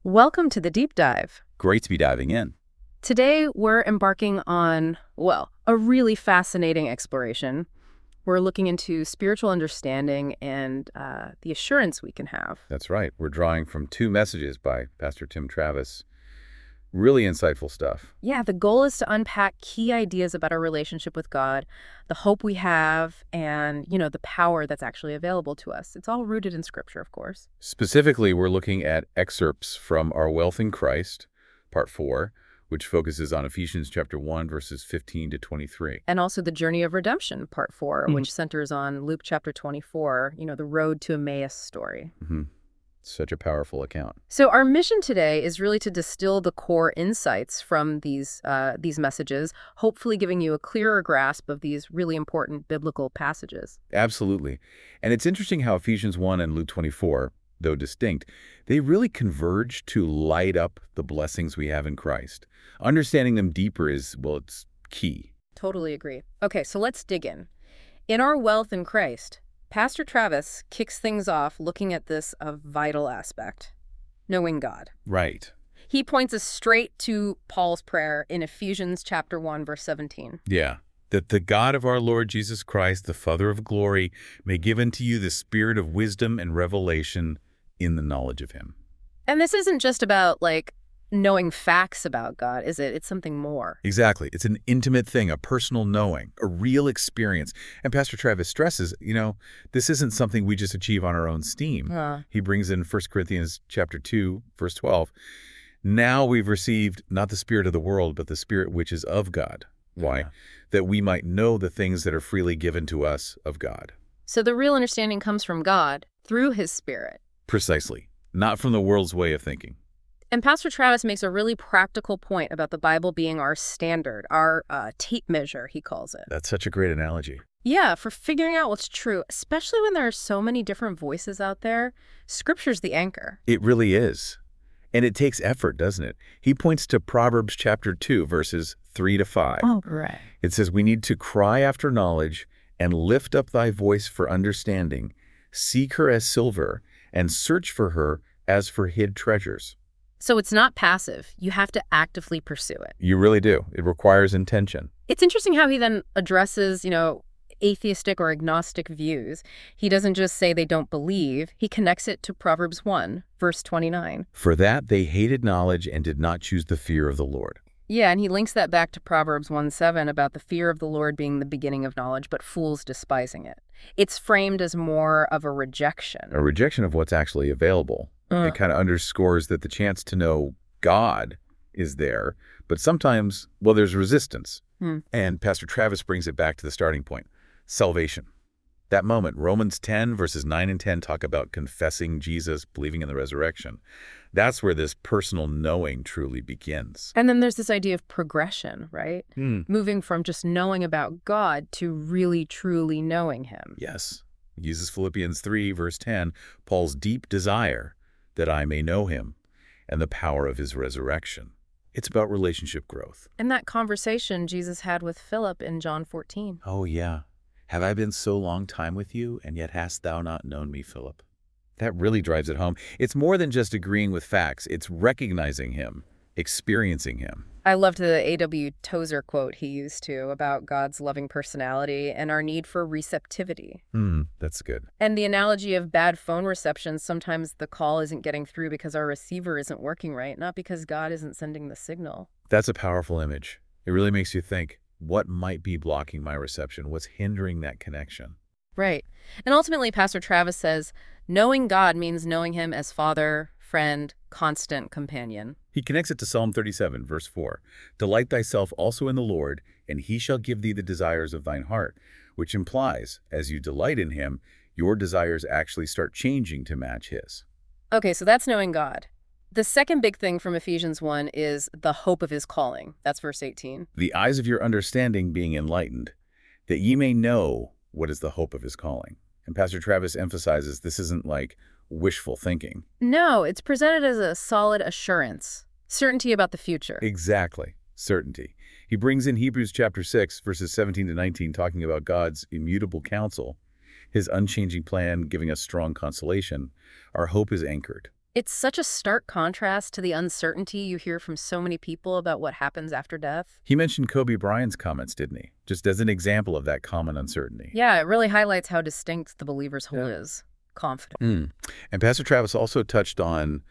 Welcome to the deep dive. Great to be diving in. Today, we're embarking on, well, a really fascinating exploration. We're looking into spiritual understanding and the assurance we can have. That's right. We're drawing from two messages by Pastor Tim Travis. Really insightful stuff. Yeah, the goal is to unpack key ideas about our relationship with God, the hope we have, and, the power that's actually available to us. It's all rooted in Scripture, of course. Specifically, we're looking at excerpts from Our Wealth in Christ, Part 4, which focuses on Ephesians chapter 1, verses 15 to 23. And also the Journey of Redemption, Part 4, Mhm. which centers on Luke chapter 24, the road to Emmaus story. Such a powerful account. So our mission today is really to distill the core insights from these messages, hopefully giving you a clearer grasp of these really important biblical passages. Absolutely. And it's interesting how Ephesians 1 and Luke 24, though distinct, they really converge to light up the blessings we have in Christ. Understanding them deeper is, well, it's key. Totally agree. Okay, so let's dig in. In Our Wealth in Christ, Pastor Travis kicks things off looking at this a vital aspect, knowing God. Right. He points us straight to Paul's prayer in Ephesians chapter 1, verse 17. Yeah. That the God of our Lord Jesus Christ, the Father of glory, may give unto you the spirit of wisdom and revelation in the knowledge of him. And this isn't just about, knowing facts about God, is it? It's something more. Exactly. It's an intimate thing, a personal knowing, a real experience. And Pastor Travis stresses, this isn't something we just achieve on our own steam. He brings in 1 Corinthians chapter 2, verse 12. Now we've received not the spirit of the world, but the spirit which is of God. Why? Yeah. That we might know the things that are freely given to us of God. So the real understanding comes from God through his spirit. Precisely. Not from the world's way of thinking. And Pastor Travis makes a really practical point about the Bible being our standard, our tape measure, he calls it. That's such a great analogy. Yeah, for figuring out what's true, especially when there are so many different voices out there, Scripture's the anchor. It really is. And it takes effort, doesn't it? He points to Proverbs chapter 2, verses 3 to 5. Oh, right. It says, we need to cry after knowledge and lift up thy voice for understanding. Seek her as silver and search for her as for hid treasures. So it's not passive. You have to actively pursue it. You really do. It requires intention. It's interesting how he then addresses, atheistic or agnostic views. He doesn't just say they don't believe. He connects it to Proverbs 1, verse 29. For that they hated knowledge and did not choose the fear of the Lord. Yeah, and he links that back to Proverbs 1:7 about the fear of the Lord being the beginning of knowledge, but fools despising it. It's framed as more of a rejection. A rejection of what's actually available. It kind of underscores that the chance to know God is there, but sometimes, there's resistance. And Pastor Travis brings it back to the starting point, salvation. That moment, Romans 10, verses 9 and 10 talk about confessing Jesus, believing in the resurrection. That's where this personal knowing truly begins. And then there's this idea of progression, right? Moving from just knowing about God to really, truly knowing him. Yes. He uses Philippians 3, verse 10, Paul's deep desire that I may know him and the power of his resurrection. It's about relationship growth. And that conversation Jesus had with Philip in John 14. Oh, yeah. Have I been so long time with you, and yet hast thou not known me, Philip? That really drives it home. It's more than just agreeing with facts. It's recognizing him, experiencing him. I loved the A.W. Tozer quote he used too about God's loving personality and our need for receptivity. That's good. And the analogy of bad phone reception, sometimes the call isn't getting through because our receiver isn't working right, not because God isn't sending the signal. That's a powerful image. It really makes you think, what might be blocking my reception? What's hindering that connection? Right. And ultimately, Pastor Travis says, knowing God means knowing him as Father, friend, constant companion. He connects it to Psalm 37, verse 4. Delight thyself also in the Lord, and he shall give thee the desires of thine heart, which implies, as you delight in him, your desires actually start changing to match his. Okay, so that's knowing God. The second big thing from Ephesians 1 is the hope of his calling. That's verse 18. The eyes of your understanding being enlightened, that ye may know what is the hope of his calling. And Pastor Travis emphasizes this isn't like wishful thinking. No, it's presented as a solid assurance, certainty about the future. Exactly. Certainty. He brings in Hebrews chapter 6, verses 17 to 19, talking about God's immutable counsel, his unchanging plan giving us strong consolation. Our hope is anchored. It's such a stark contrast to the uncertainty you hear from so many people about what happens after death. He mentioned Kobe Bryant's comments, didn't he? Just as an example of that common uncertainty. Yeah, it really highlights how distinct the believer's hope is. Confident. And Pastor Travis also touched on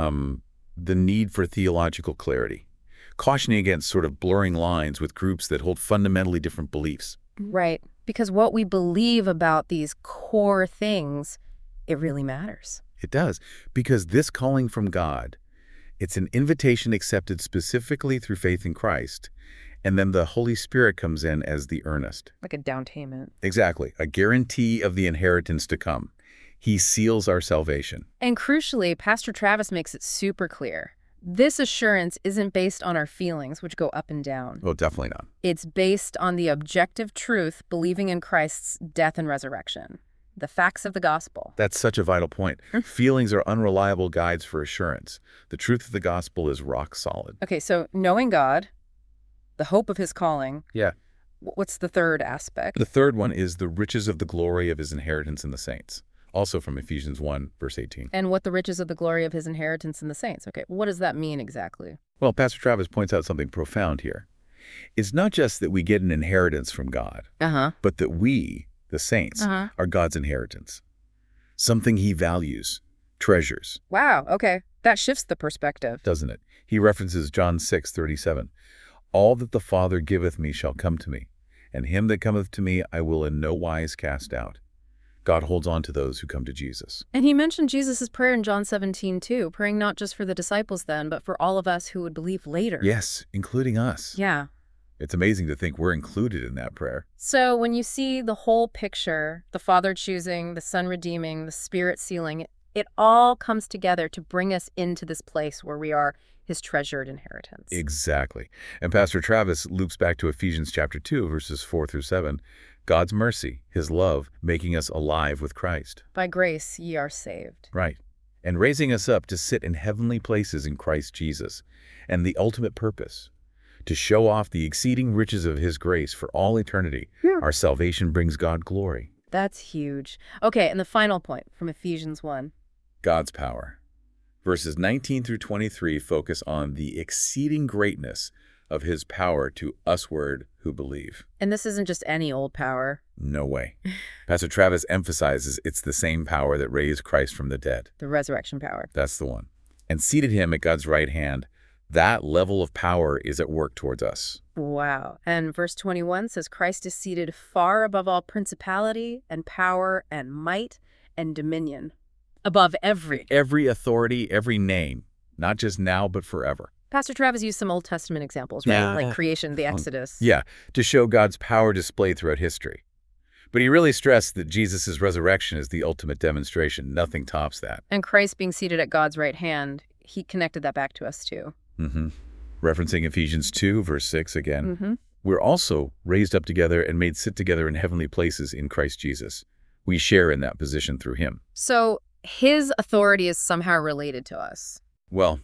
the need for theological clarity, cautioning against sort of blurring lines with groups that hold fundamentally different beliefs. Right. Because what we believe about these core things, it really matters. It does, because this calling from God, it's an invitation accepted specifically through faith in Christ, and then the Holy Spirit comes in as the earnest. Like a down payment. Exactly, a guarantee of the inheritance to come. He seals our salvation. And crucially, Pastor Travis makes it super clear. This assurance isn't based on our feelings, which go up and down. Oh, definitely not. It's based on the objective truth, believing in Christ's death and resurrection. The facts of the gospel. That's such a vital point. Feelings are unreliable guides for assurance. The truth of the gospel is rock solid. Okay, so knowing God, the hope of his calling. Yeah. What's the third aspect? The third one is the riches of the glory of his inheritance in the saints. Also from Ephesians 1, verse 18. And what the riches of the glory of his inheritance in the saints. Okay, what does that mean exactly? Well, Pastor Travis points out something profound here. It's not just that we get an inheritance from God, but that we, the saints, are God's inheritance. Something he values, treasures. Wow, okay. That shifts the perspective. Doesn't it? He references John 6:37. All that the Father giveth me shall come to me, and him that cometh to me I will in no wise cast out. God holds on to those who come to Jesus. And he mentioned Jesus' prayer in John 17 too, praying not just for the disciples then, but for all of us who would believe later. Yes, including us. Yeah. It's amazing to think we're included in that prayer. So when you see the whole picture, the Father choosing, the Son redeeming, the Spirit sealing, it all comes together to bring us into this place where we are his treasured inheritance. Exactly. And Pastor Travis loops back to Ephesians chapter 2, verses 4 through 7. God's mercy, his love, making us alive with Christ. By grace ye are saved. Right. And raising us up to sit in heavenly places in Christ Jesus. And the ultimate purpose, to show off the exceeding riches of his grace for all eternity. Our salvation brings God glory. That's huge. Okay, and the final point from Ephesians 1. God's power. Verses 19 through 23 focus on the exceeding greatness of his power to usward who believe. And this isn't just any old power. No way. Pastor Travis emphasizes it's the same power that raised Christ from the dead. The resurrection power. That's the one. And seated him at God's right hand. That level of power is at work towards us. Wow. And verse 21 says Christ is seated far above all principality and power and might and dominion. Above every authority, every name, not just now, but forever. Pastor Travis used some Old Testament examples, right? Yeah. Like creation, the Exodus. Yeah, to show God's power displayed throughout history. But he really stressed that Jesus' resurrection is the ultimate demonstration. Nothing tops that. And Christ being seated at God's right hand, he connected that back to us too. Referencing Ephesians 2, verse 6 again. We're also raised up together and made sit together in heavenly places in Christ Jesus. We share in that position through him. So his authority is somehow related to us. Well,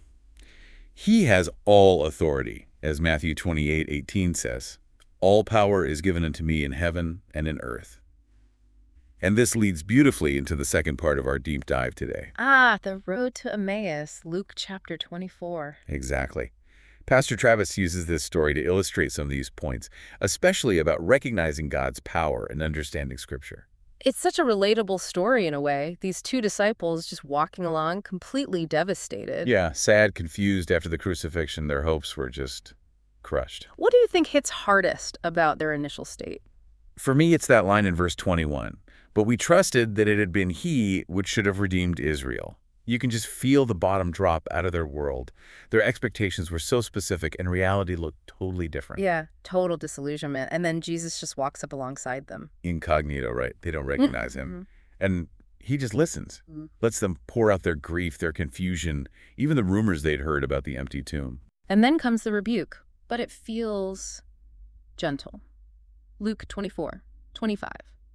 he has all authority, as Matthew 28:18 says. All power is given unto me in heaven and in earth. And this leads beautifully into the second part of our deep dive today. The road to Emmaus, Luke chapter 24. Exactly. Pastor Travis uses this story to illustrate some of these points, especially about recognizing God's power and understanding Scripture. It's such a relatable story in a way. These two disciples just walking along, completely devastated. Yeah, sad, confused after the crucifixion. Their hopes were just crushed. What do you think hits hardest about their initial state? For me, it's that line in verse 21. But we trusted that it had been he which should have redeemed Israel. You can just feel the bottom drop out of their world. Their expectations were so specific, and reality looked totally different. Yeah, total disillusionment. And then Jesus just walks up alongside them. Incognito, right? They don't recognize him. And he just listens, lets them pour out their grief, their confusion, even the rumors they'd heard about the empty tomb. And then comes the rebuke, but it feels gentle. Luke 24:25.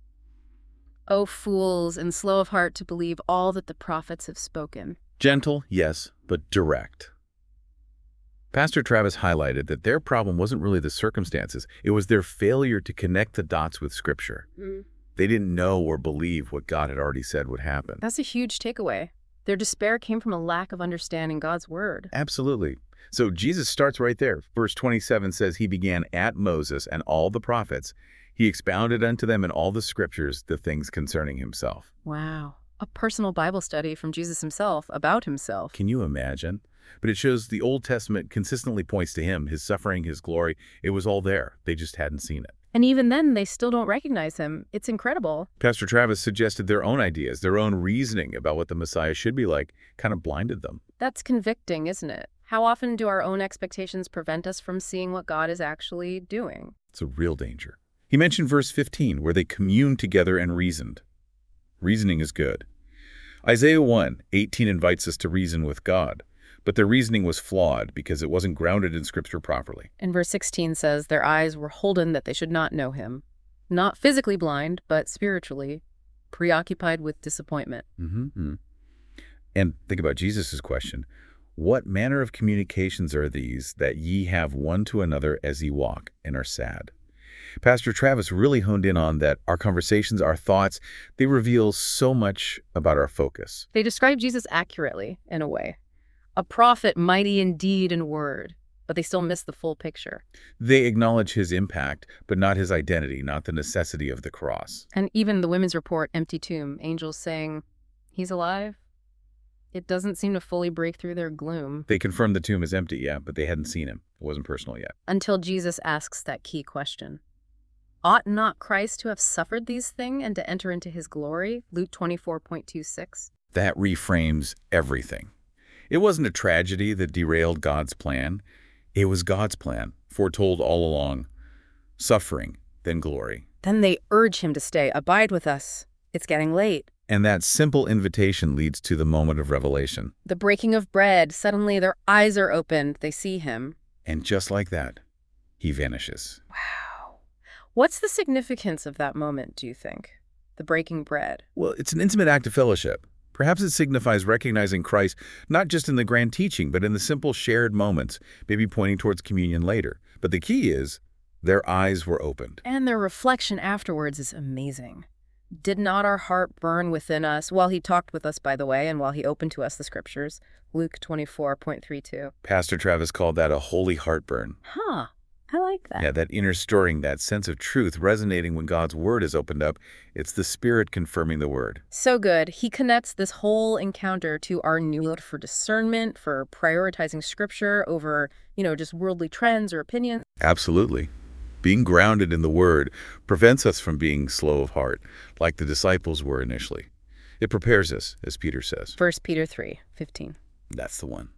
O fools and slow of heart to believe all that the prophets have spoken. Gentle, yes, but direct. Pastor Travis highlighted that their problem wasn't really the circumstances. It was their failure to connect the dots with Scripture. They didn't know or believe what God had already said would happen. That's a huge takeaway. Their despair came from a lack of understanding God's word. Absolutely. So Jesus starts right there. Verse 27 says, he began at Moses and all the prophets. He expounded unto them in all the scriptures the things concerning himself. Wow. A personal Bible study from Jesus himself about himself. Can you imagine? But it shows the Old Testament consistently points to him, his suffering, his glory. It was all there. They just hadn't seen it. And even then, they still don't recognize him. It's incredible. Pastor Travis suggested their own ideas, their own reasoning about what the Messiah should be like, kind of blinded them. That's convicting, isn't it? How often do our own expectations prevent us from seeing what God is actually doing? It's a real danger. He mentioned verse 15, where they communed together and reasoned. Reasoning is good. Isaiah 1:18 invites us to reason with God, but their reasoning was flawed because it wasn't grounded in Scripture properly. And verse 16 says their eyes were holden that they should not know him. Not physically blind, but spiritually preoccupied with disappointment. And think about Jesus' question. What manner of communications are these that ye have one to another as ye walk and are sad? Pastor Travis really honed in on that our conversations, our thoughts, they reveal so much about our focus. They describe Jesus accurately, in a way. A prophet mighty in deed and word, but they still miss the full picture. They acknowledge his impact, but not his identity, not the necessity of the cross. And even the women's report, empty tomb, angels saying, he's alive. It doesn't seem to fully break through their gloom. They confirmed the tomb is empty, yeah, but they hadn't seen him. It wasn't personal yet. Until Jesus asks that key question. Ought not Christ to have suffered these things and to enter into his glory? Luke 24:26. That reframes everything. It wasn't a tragedy that derailed God's plan. It was God's plan, foretold all along. Suffering, then glory. Then they urge him to stay. Abide with us. It's getting late. And that simple invitation leads to the moment of revelation. The breaking of bread. Suddenly their eyes are opened. They see him. And just like that, he vanishes. Wow. What's the significance of that moment, do you think? The breaking bread. Well, it's an intimate act of fellowship. Perhaps it signifies recognizing Christ not just in the grand teaching, but in the simple shared moments, maybe pointing towards communion later. But the key is, their eyes were opened. And their reflection afterwards is amazing. Did not our heart burn within us, while he talked with us, by the way, and while he opened to us the scriptures? Luke 24:32. Pastor Travis called that a holy heartburn. Huh. I like that. Yeah, that inner stirring, that sense of truth resonating when God's word is opened up. It's the Spirit confirming the word. So good. He connects this whole encounter to our need for discernment, for prioritizing scripture over, just worldly trends or opinions. Absolutely. Being grounded in the word prevents us from being slow of heart, like the disciples were initially. It prepares us, as Peter says. 1 Peter 3:15. That's the one.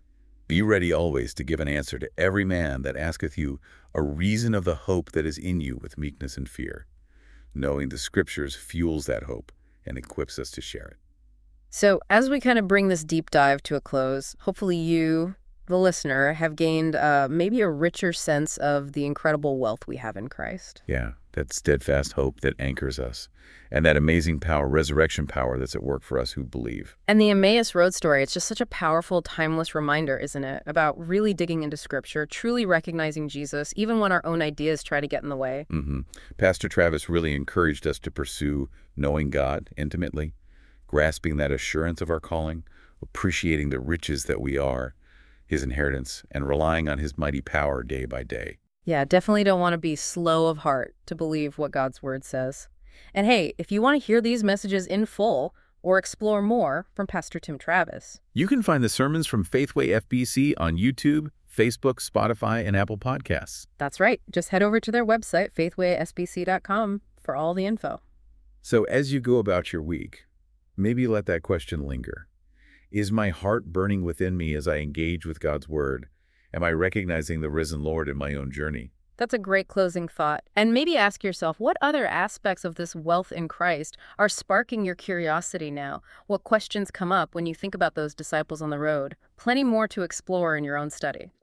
Be ready always to give an answer to every man that asketh you a reason of the hope that is in you with meekness and fear, knowing the Scriptures fuels that hope and equips us to share it. So as we kind of bring this deep dive to a close, hopefully you, the listener, have gained maybe a richer sense of the incredible wealth we have in Christ. Yeah, that steadfast hope that anchors us, and that amazing power, resurrection power that's at work for us who believe. And the Emmaus Road story, it's just such a powerful, timeless reminder, isn't it? About really digging into Scripture, truly recognizing Jesus, even when our own ideas try to get in the way. Pastor Travis really encouraged us to pursue knowing God intimately, grasping that assurance of our calling, appreciating the riches that we are, his inheritance, and relying on his mighty power day by day. Yeah, definitely don't want to be slow of heart to believe what God's word says. And hey, if you want to hear these messages in full or explore more from Pastor Tim Travis, you can find the sermons from Faithway FBC on YouTube, Facebook, Spotify, and Apple Podcasts. That's right. Just head over to their website, faithwaysbc.com, for all the info. So as you go about your week, maybe let that question linger. Is my heart burning within me as I engage with God's word? Am I recognizing the risen Lord in my own journey? That's a great closing thought. And maybe ask yourself, what other aspects of this wealth in Christ are sparking your curiosity now? What questions come up when you think about those disciples on the road? Plenty more to explore in your own study.